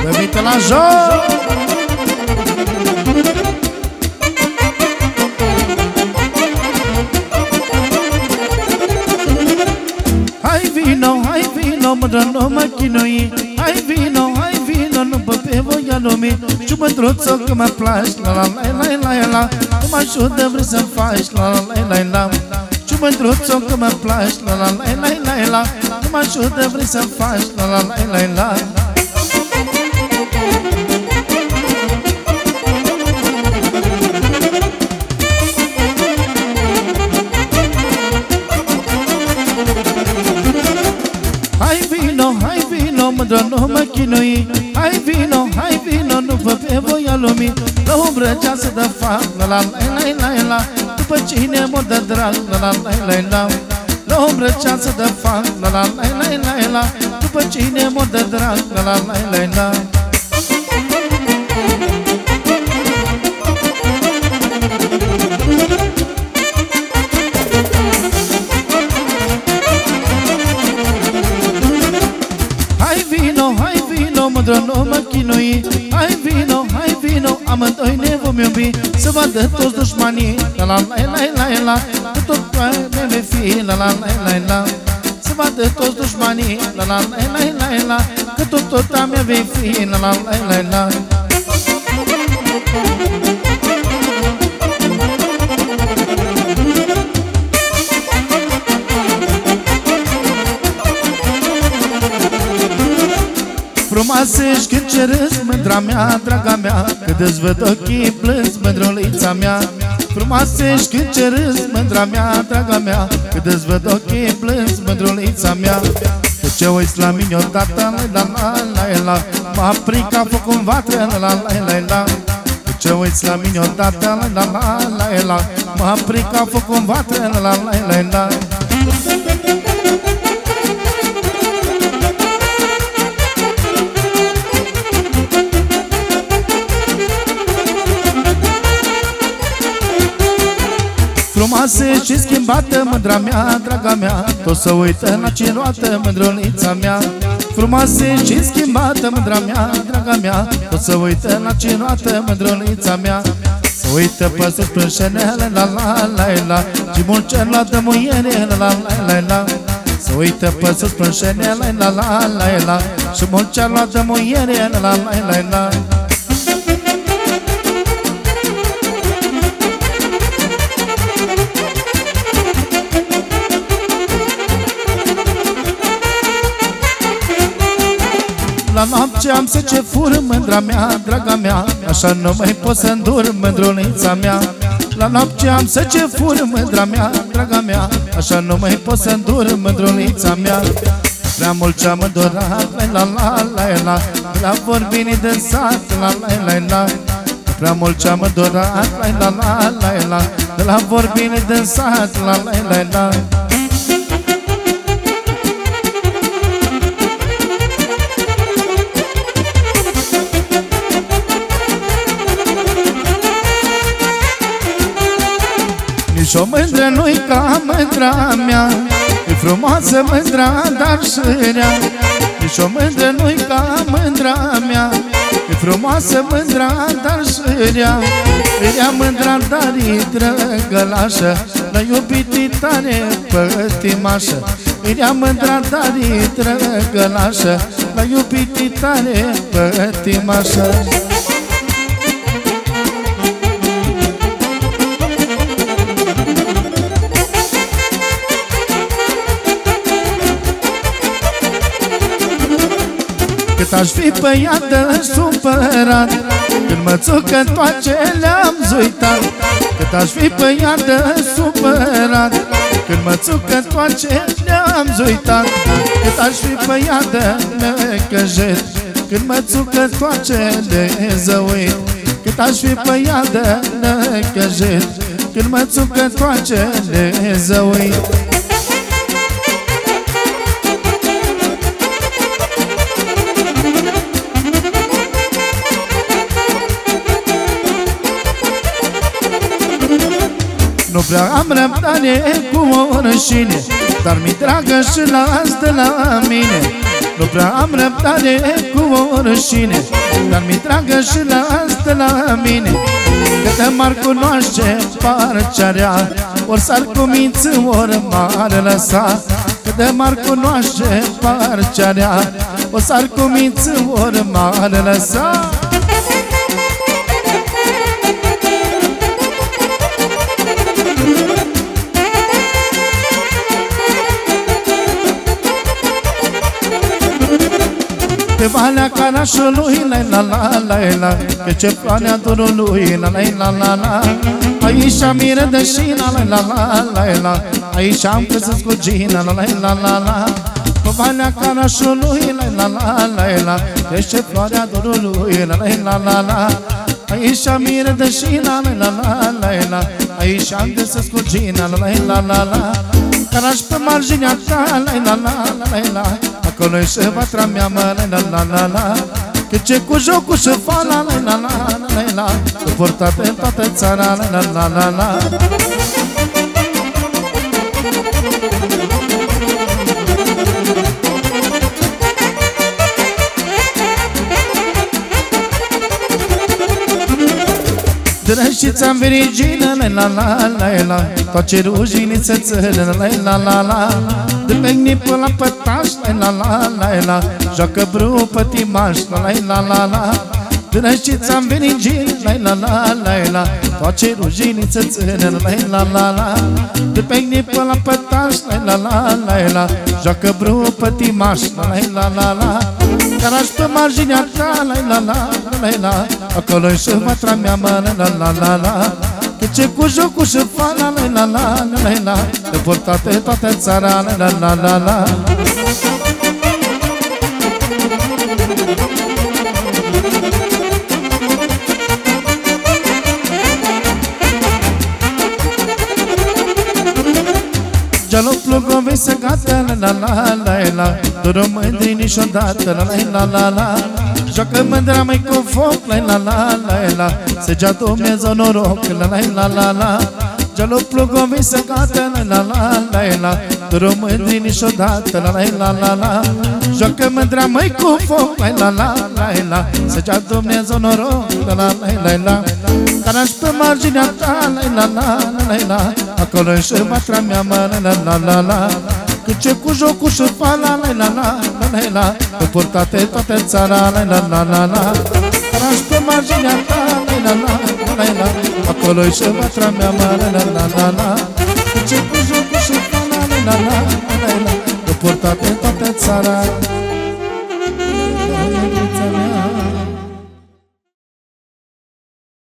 Băbită la joc! Hai vino, mădă, nu mă chinui. Hai vino, nu bă pe voia lumii. Și mândruțo că mă placi, la la la la la la. Nu mă ajută, vrei să-mi faci, la la la la la. Și mândruțo că mă placi, la la la la la la. Nu mă ajută, vrei să-mi faci, la la la la la. Hai vino, mândră, nu mă chinui. Hai vino, nu vă pe voia lumii. La umbră ceasă de fac, la la la la la. După cine mor de drag, la la la la la. La umbră ceasă de fac, la la la la la la. După cine mor de drag, la la la la la. Hai vino, mândră, nu mă chinui. Hai vino, amândoi ne vom iubi. Să vadă toți dușmanii, la la la la la la. Că tot ne vei fi, la la la la la. Să vadă toți dușmanii, la la la la la la. Că tot a mea vei fi, la la la la la. Frumoasă ești când ce râzi, mândra mea, draga mea. Cât îți văd ochii plâns, mândrulița mea. Frumoasă ești când ce râzi, mândra mea, draga mea. Cât îți văd ochii plâns, mândrulița mea. Că ce uiți la mine odată, la la la la. Mă apric ca foc în vatră, la la la la. Că ce uiți la mine odată, la la la la. Mă apric ca foc în vatră, la la la la. Frumoasă și schimbată, mândra mea, draga mea. Tot să uită la ce roată, mândrulița mea. Frumoasă și schimbată, mândra mea, draga mea. Tot să uită la ce roată, mândrulița mea. Să uită pe sus plânșenele, la la la la. Și mult ce luată muiere, la la la la. Să uită pe sus plânșenele, la la la la. Și mult ce luată muiere, la la la la. La noapte am să ce fur, mândra mea, draga mea. Așa nu mai pot să îndur, mândrulița mea. La noapte am să ce fur, mândra mea, draga mea. Așa nu mai pot să îndur, mândrulița mea. Prea mult ce-am îndurat, la la la la. La vorbini de sat, la la la la. Prea mult ce-am îndurat, la la la la. De la vorbini de sat, la la la la. Nici o mândră nu-i ca mândra mea. E frumoasă mândra, dar și rea. Nici o mândră nu-i ca mândra mea. E frumoasă mândra, dar și rea. E rea mândra, dar e drăgălașă. La iubitii tare pătimașă. E rea mândra, dar e drăgălașă. La iubitii tare pătimașă. Cât aș fi pe ea de supărat, când mă țucă toace le-am zuitat. Cât aș fi pe ea de supărat, când mă țucă toace le-am zuitat. Cât aș fi pe ea de necăjit, când mă țucă toace de zăuit. Cât aș fi pe ea de necăjit, când mă țucă toace de zăuit. Nu prea am răbdare cu orășine, dar mi-e dragă și las de la mine. Nu prea am răbdare cu orășine, dar mi tragă și lasă la mine. Câtă m-ar cunoaște parcearea, ori s-ar cuminți, ori m-ar lăsa. Câtă m-ar cunoaște parcearea, ori s-ar cuminți, ori m-ar lăsa. Pe Valea Carașului, la la la la, pe ce planea dorului, la la la la. Aici am mirădășina, la la la la la, aici am căzut cu Gina, la la la la la. Pe Valea Carașului, la la la la la, pe ce planea dorului, la la la la. Aici am mirădășina, la la la la la, aici am căzut cu Gina, la la la la. Caraș pe marginea ta, la la la la la, acolo-i și vatra mea, mă, la la la la. Că ce cu jocul și fala, la la la la la, că porta pe toată țara, la la la la. Drășița-mi virigină, la la la la, toace ruginiță țără, la la la la. Dă-mi până la pătaș, la la la la, joacă bru pătimaș, la la la la. Drășița-mi virigină, la la la la, toace ruginiță țără, la la la la. Dă-mi până la pătaș, la la la la, joacă bru pătimaș, la la la la. Caraș pe marginea ta, la la la la la, acolo-i și vatra mea, mă, la la la la. Că ce cu jocul și fala, la la la la la, că porta pe toată țara, la la la la. Jalop plugovei să gata, la la la la la, nu o mândri niciodată, la la la la. Joacă mândra mai cu foc, la la la la la, să-ți-a Dumnezeu noroc, la la la la la. Jalop plugovei să gata, la la la la la, nu o mândri niciodată, la la la la. Joacă mândra mai cu foc, la la la la la, să-ți-a Dumnezeu noroc, la la la la. Caraș pe marginea ta, la la la la la, acolo-i și vatra mea, mă, la la la la. Că ce cu jocul și fala, la la la la la, că porta pe toată țara, la la la la la. Caraș pe marginea ta, la la la la, acolo-i și vatra mea, mă, la la la la. Că ce cu jocul și fala, la la la la, că porta pe toată țara.